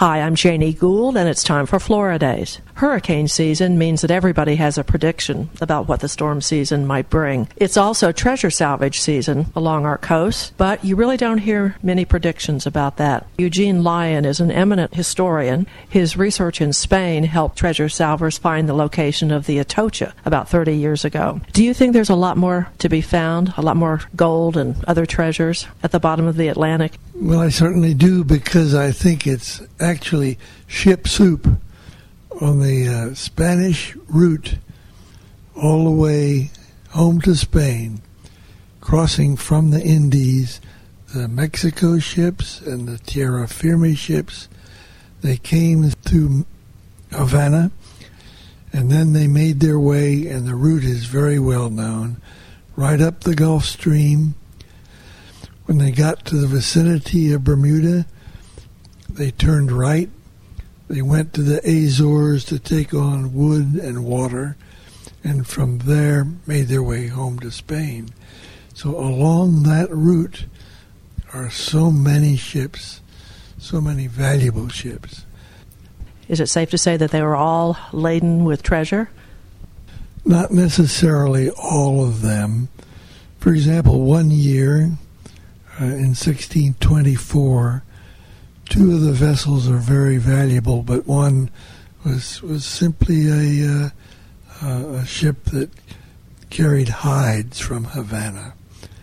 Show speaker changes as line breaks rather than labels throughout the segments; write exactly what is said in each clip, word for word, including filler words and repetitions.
Hi, I'm Janie Gould, and it's time for Floridays. Hurricane season means that everybody has a prediction about what the storm season might bring. It's also treasure salvage season along our coast, but you really don't hear many predictions about that. Eugene Lyon is an eminent historian. His research in Spain helped treasure salvers find the location of the Atocha about thirty years ago. Do you think there's a lot more to be found, a lot more gold and other treasures at the bottom of the Atlantic?
Well, I certainly do, because I think it's actually ship soup on the uh, Spanish route all the way home to Spain, crossing from the Indies, the Mexico ships and the Tierra Firme ships. They came to Havana, and then they made their way, and the route is very well known, right up the Gulf Stream. When they got to the vicinity of Bermuda, they turned right. They went to the Azores to take on wood and water, and from there made their way home to Spain. So along that route are so many ships, so many valuable ships.
Is it safe to say that they were all laden with treasure?
Not necessarily all of them. For example, one year, uh, in sixteen twenty-four, two of the vessels are very valuable, but one was was simply a, uh, uh, a ship that carried hides from Havana.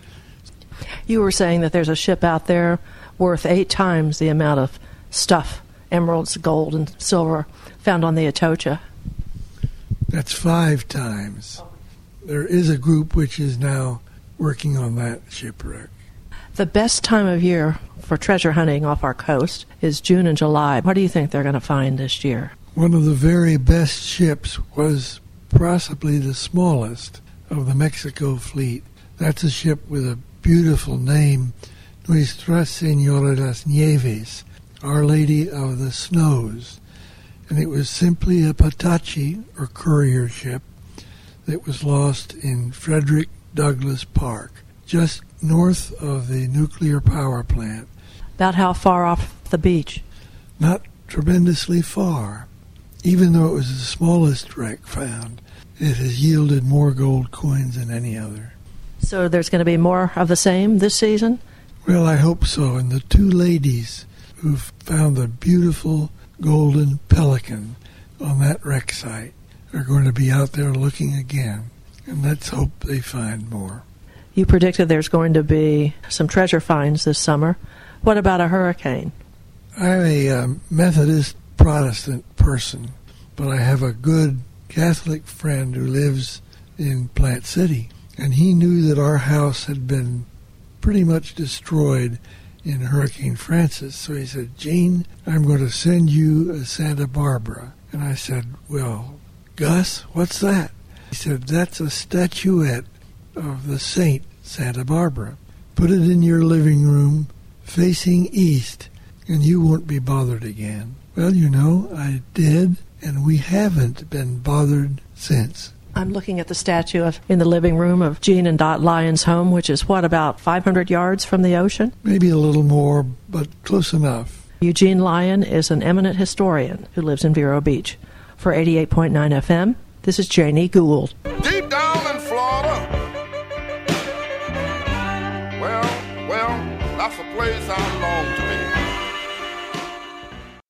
You were saying that there's a ship out there worth eight times the amount of stuff, emeralds, gold, and silver found on the Atocha.
That's five times. There is a group which is now working on that shipwreck.
The best time of year for treasure hunting off our coast is June and July. What do you think they're going to find this year?
One of the very best ships was possibly the smallest of the Mexico fleet. That's a ship with a beautiful name, Nuestra Señora de las Nieves, Our Lady of the Snows. And it was simply a patachi, or courier ship, that was lost in Frederick Douglass Park, just north of the nuclear power plant.
About how far off the beach?
Not tremendously far. Even though it was the smallest wreck found, it has yielded more gold coins than any other.
So there's going to be more of the same this season?
Well, I hope so. And the two ladies who've found the beautiful golden pelican on that wreck site are going to be out there looking again. And let's hope they find more.
You predicted there's going to be some treasure finds this summer. What about a hurricane?
I'm a um, Methodist Protestant person, but I have a good Catholic friend who lives in Plant City, and he knew that our house had been pretty much destroyed in Hurricane Francis. So he said, Gene, I'm going to send you a Santa Barbara. And I said, well, Gus, what's that? He said, that's a statuette of the saint Santa Barbara. Put it in your living room facing east, and you won't be bothered again. Well, you know, I did, and we haven't been bothered since.
I'm looking at the statue of, in the living room of Gene and Dot Lyon's home, which is, what, about five hundred yards from the ocean?
Maybe a little more, but close enough.
Eugene Lyon is an eminent historian who lives in Vero Beach. For eighty-eight point nine F M, this is Janie Gould.